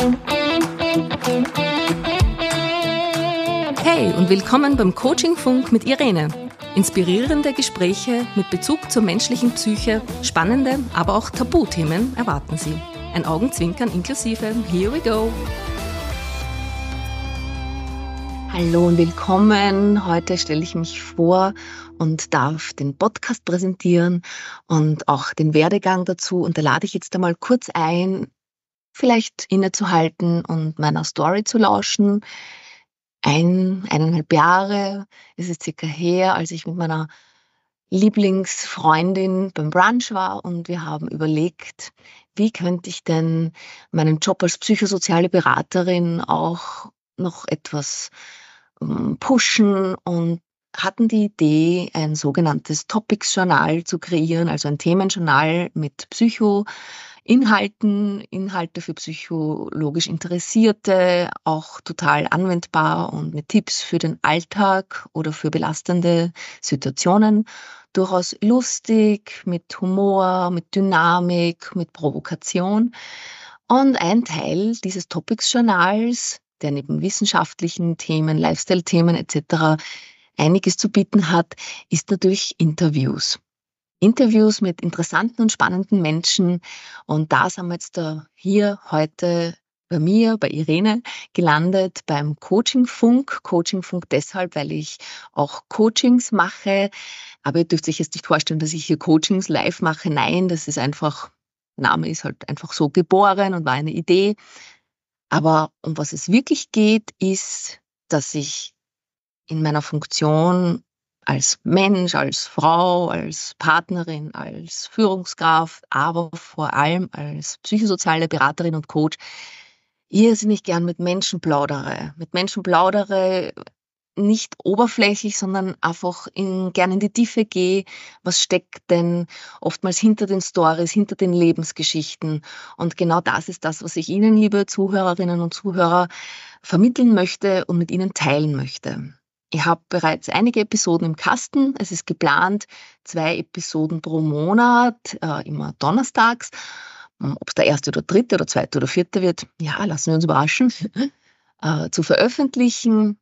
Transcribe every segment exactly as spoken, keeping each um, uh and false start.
Hey und willkommen beim Coaching-Funk mit Irene. Inspirierende Gespräche mit Bezug zur menschlichen Psyche, spannende, aber auch Tabuthemen erwarten Sie. Ein Augenzwinkern inklusive. Here we go! Hallo und willkommen. Heute stelle ich mich vor und darf den Podcast präsentieren und auch den Werdegang dazu. Und da lade ich jetzt einmal kurz ein, vielleicht innezuhalten und meiner Story zu lauschen. Ein, eineinhalb Jahre ist es circa her, als ich mit meiner Lieblingsfreundin beim Brunch war und wir haben überlegt, wie könnte ich denn meinen Job als psychosoziale Beraterin auch noch etwas um, pushen und hatten die Idee, ein sogenanntes Topics-Journal zu kreieren, also ein Themenjournal mit Psycho-Inhalten, Inhalte für psychologisch Interessierte, auch total anwendbar und mit Tipps für den Alltag oder für belastende Situationen. Durchaus lustig, mit Humor, mit Dynamik, mit Provokation. Und ein Teil dieses Topics-Journals, der neben wissenschaftlichen Themen, Lifestyle-Themen et cetera einiges zu bieten hat, ist natürlich Interviews. Interviews mit interessanten und spannenden Menschen. Und da sind wir jetzt da hier heute bei mir, bei Irene, gelandet beim Coaching-Funk. Coaching-Funk deshalb, weil ich auch Coachings mache. Aber ihr dürft euch jetzt nicht vorstellen, dass ich hier Coachings live mache. Nein, das ist einfach, der Name ist halt einfach so geboren und war eine Idee. Aber um was es wirklich geht, ist, dass ich in meiner Funktion als Mensch, als Frau, als Partnerin, als Führungskraft, aber vor allem als psychosoziale Beraterin und Coach irrsinnig gern mit Menschen plaudere. Mit Menschen plaudere, nicht oberflächlich, sondern einfach in, gern in die Tiefe gehe. Was steckt denn oftmals hinter den Stories, hinter den Lebensgeschichten? Und genau das ist das, was ich Ihnen, liebe Zuhörerinnen und Zuhörer, vermitteln möchte und mit Ihnen teilen möchte. Ich habe bereits einige Episoden im Kasten. Es ist geplant, zwei Episoden pro Monat, äh, immer donnerstags. Ob es der erste oder dritte oder zweite oder vierte wird, ja, lassen wir uns überraschen, äh, zu veröffentlichen.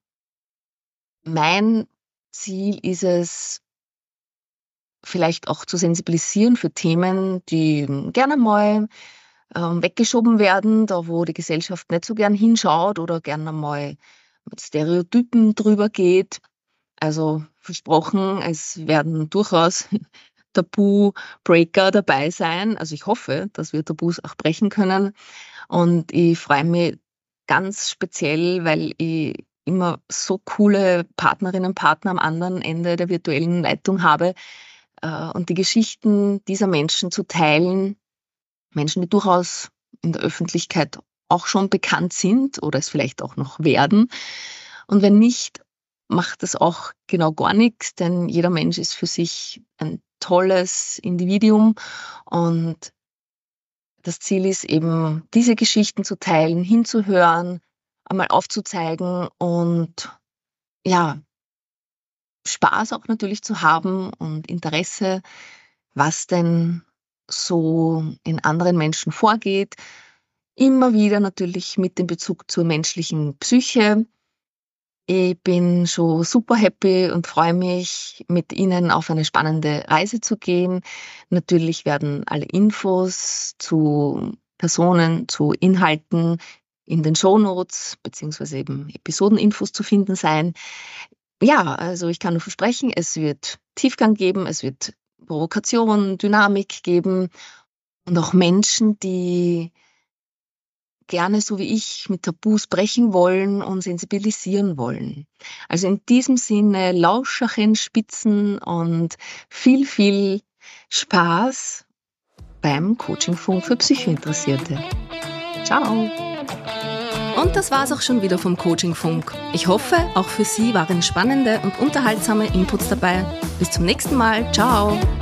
Mein Ziel ist es, vielleicht auch zu sensibilisieren für Themen, die gerne mal äh, weggeschoben werden, da wo die Gesellschaft nicht so gern hinschaut oder gerne mal mit Stereotypen drüber geht. Also versprochen, es werden durchaus Tabu-Breaker dabei sein. Also ich hoffe, dass wir Tabus auch brechen können. Und ich freue mich ganz speziell, weil ich immer so coole Partnerinnen und Partner am anderen Ende der virtuellen Leitung habe und die Geschichten dieser Menschen zu teilen. Menschen, die durchaus in der Öffentlichkeit auch schon bekannt sind oder es vielleicht auch noch werden. Und wenn nicht, macht das auch genau gar nichts, denn jeder Mensch ist für sich ein tolles Individuum und das Ziel ist eben, diese Geschichten zu teilen, hinzuhören, einmal aufzuzeigen und ja, Spaß auch natürlich zu haben und Interesse, was denn so in anderen Menschen vorgeht. Immer wieder natürlich mit dem Bezug zur menschlichen Psyche. Ich bin schon super happy und freue mich, mit Ihnen auf eine spannende Reise zu gehen. Natürlich werden alle Infos zu Personen, zu Inhalten in den Shownotes beziehungsweise eben Episodeninfos zu finden sein. Ja, also ich kann nur versprechen, es wird Tiefgang geben, es wird Provokation, Dynamik geben und auch Menschen, die gerne so wie ich mit Tabus brechen wollen und sensibilisieren wollen. Also in diesem Sinne Lauscherchen, Spitzen und viel, viel Spaß beim Coaching-Funk für Psychointeressierte. Ciao! Und das war's auch schon wieder vom Coaching-Funk. Ich hoffe, auch für Sie waren spannende und unterhaltsame Inputs dabei. Bis zum nächsten Mal. Ciao!